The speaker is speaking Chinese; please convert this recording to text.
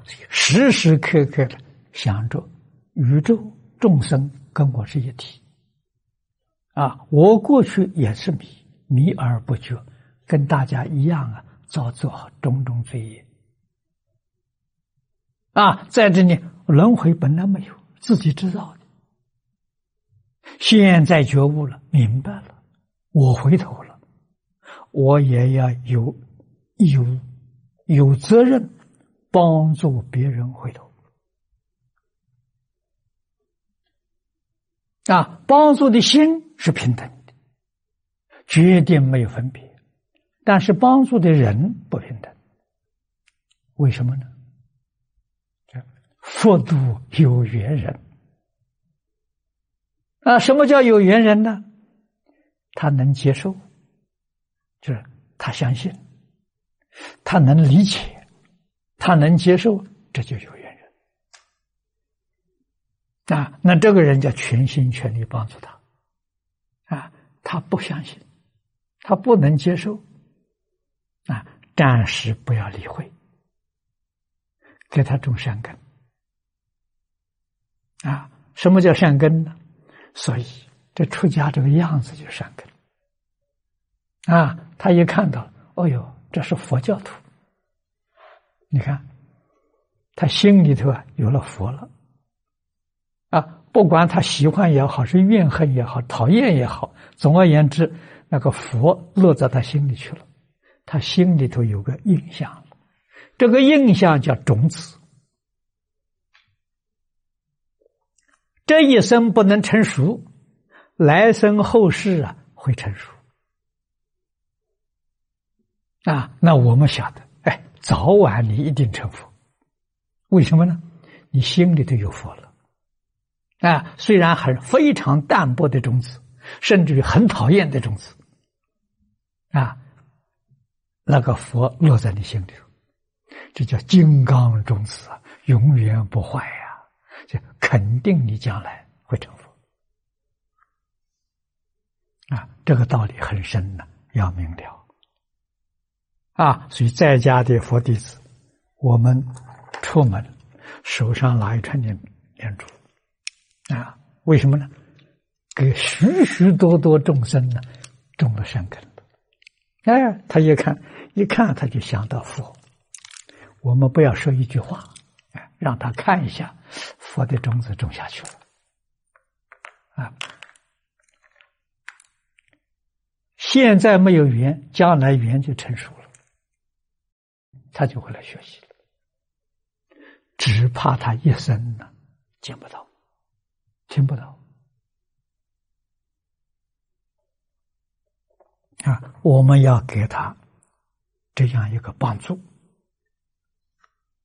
时时刻刻的想着宇宙众生跟我是一体我过去也是迷而不觉，跟大家一样造作种种罪业在这里轮回本来没有，自己知道的，现在觉悟了，明白了，我回头了，我也要有义务有责任帮助别人回头帮助的心是平等的，决定没有分别，但是帮助的人不平等，为什么呢？佛度有缘人什么叫有缘人呢？他能接受，就是他相信，他能理解，他能接受，这就有缘人那这个人叫全心全力帮助他他不相信，他不能接受暂时不要理会，给他种善根什么叫善根呢？所以这出家这个样子就是善根他一看到，哦哟，这是佛教徒，你看他心里头有了佛了不管他喜欢也好，是怨恨也好，讨厌也好，总而言之，那个佛落在他心里去了，他心里头有个印象，这个印象叫种子，这一生不能成熟，来生后世会成熟那我们晓得早晚你一定成佛，为什么呢？你心里头有佛了虽然非常淡薄的种子，甚至于很讨厌的种子那个佛落在你心里头，这叫金刚种子永远不坏就肯定你将来会成佛这个道理很深要明了所以在家的佛弟子，我们出门手上拿一串念珠为什么呢？给许许多多众生种了善根了他一看他就想到佛，我们不要说一句话让他看一下佛的种子种下去了现在没有缘，将来缘就成熟了，他就会来学习了，只怕他一生见不到，听不到我们要给他这样一个帮助